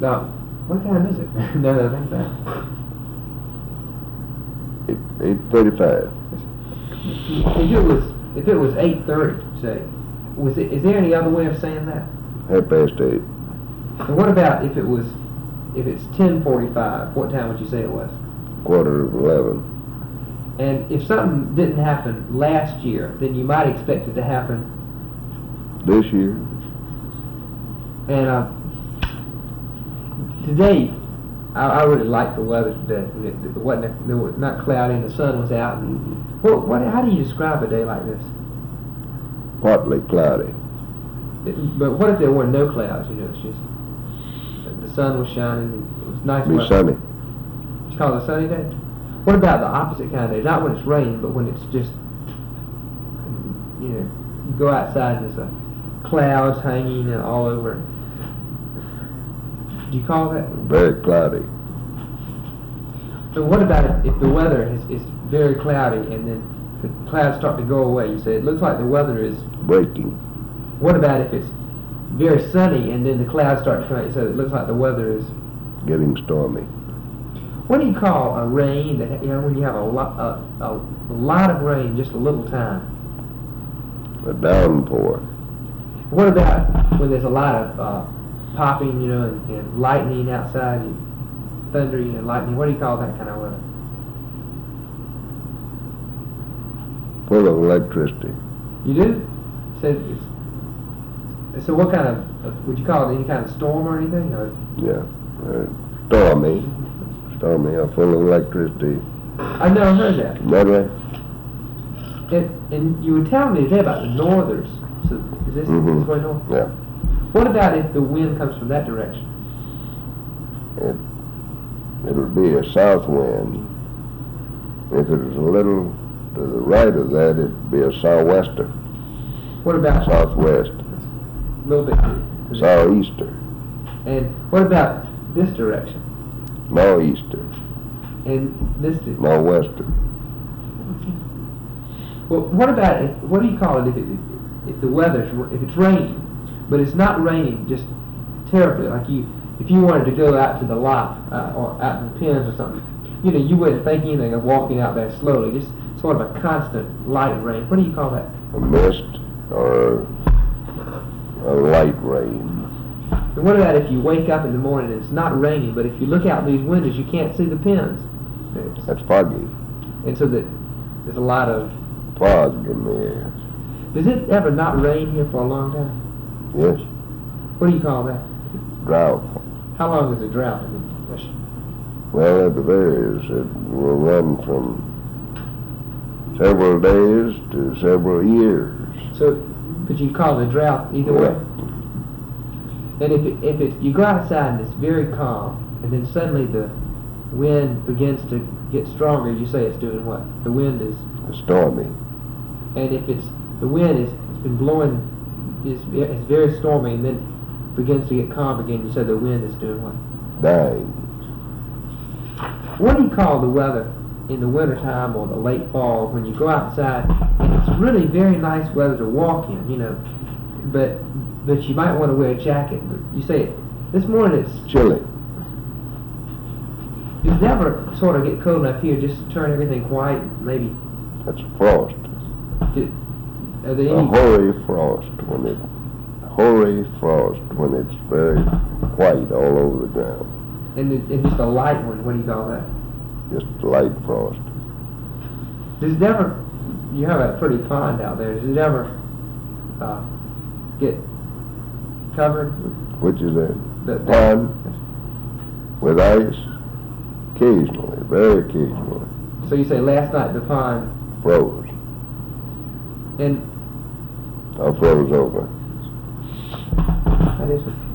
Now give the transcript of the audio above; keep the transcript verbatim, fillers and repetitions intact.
Now, what time is it? No, no, think that. Eight, eight thirty-five. If it was, if it was eight thirty, say, was it? Is there any other way of saying that? Half past eight. And what about if it was, if it's ten forty-five? What time would you say it was? Quarter of eleven. And if something didn't happen last year, then you might expect it to happen This year. And uh, today, I, I really liked the weather today. It, it wasn't it was not cloudy, and the sun was out. And what, what? How do you describe a day like this? Partly cloudy. It, but what if there were no clouds? You know, it's just the sun was shining. And it was nice Be weather. sunny. It's called a sunny day. What about the opposite kind of day? Not when it's raining, but when it's just, you know, you go outside and there's a clouds hanging uh, all over. Do you call that? Very cloudy. So what about if the weather is, is very cloudy and then the clouds start to go away? You say it looks like the weather is Breaking. What about if it's very sunny and then the clouds start to come out? You say it looks like the weather is Getting stormy. What do you call a rain that, you know, when you have a lot a, a, a lot of rain in just a little time? A downpour. What about when there's a lot of uh, popping, you know, and, and lightning outside, and thundering and lightning? What do you call that kind of weather? Full of electricity. You do? So, it's, so what kind of, uh, would you call it any kind of storm or anything? Or? Yeah. Uh, stormy. Stormy or full of electricity. I've never heard that. Never. And, and you were telling me today about the northers. So is this, Mm-hmm. this way north? Yeah. What about if the wind comes from that direction? It, it'll be a south wind. If it was a little to the right of that, it'd be a southwester. What about Southwest. a little bit to the, Southeaster. and what about this direction? Northeaster. And this di- Northwester. Well, what about if, what do you call it if it, if the weather's if it's raining, but it's not raining just terribly, like you if you wanted to go out to the lot uh, or out to the pens or something, you know, you wouldn't think anything of walking out there slowly, just sort of a constant light rain. What do you call that? A mist or a light rain. And what about if you wake up in the morning and it's not raining, but if you look out these windows, you can't see the pins? It's, That's foggy. and so that there's a lot of. Fog in the air. Does it ever not rain here for a long time? Yes. What do you call that? Drought. How long is a drought? I mean, that's- Well, it varies. It will run from several days to several years. So, but you call it a drought either way. And if it, if it, you go outside and it's very calm, and then suddenly the wind begins to get stronger, you say it's doing what? The wind is. Stormy. And if it's the wind is it's been blowing is it's very stormy and then begins to get calm again, you said the wind is doing what? Dying. What do you call the weather in the wintertime or the late fall when you go outside and it's really very nice weather to walk in, you know, but but you might want to wear a jacket, but you say this morning it's Chilly. does it ever sort of get cold enough here just to turn everything white, maybe? That's frost. Did, are there A any hoary frost when it hoary frost when it's very white all over the ground. and, the, and just a light one, what do you call that? Just light frost. Does it ever, you have a pretty pond out there, does it ever uh, get covered with Which is a the, pond with ice? Occasionally, very occasionally. So you say last night the pond, Froze. and I froze over. that is